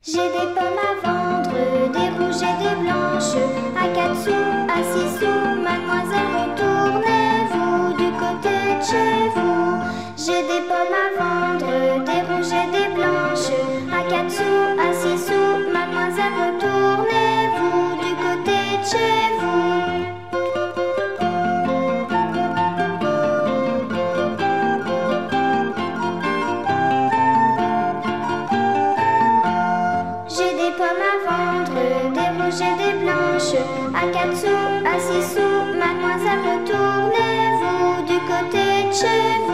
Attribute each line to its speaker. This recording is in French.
Speaker 1: J'ai des pommes à vendre, des rouges et des blanches. À 4 sous, à 6 sous, mademoiselle, retournez-vous du côté de chez vous. J'ai des pommes à vendre, des rouges et des blanches. À 4 sous, à 6 sous, mademoiselle, retournez-vous du côté de chez vous. Pommes à vendre, des rouges et des blanches. À 4 sous, à 6 sous, mademoiselle, retournez-vous du côté de chez vous.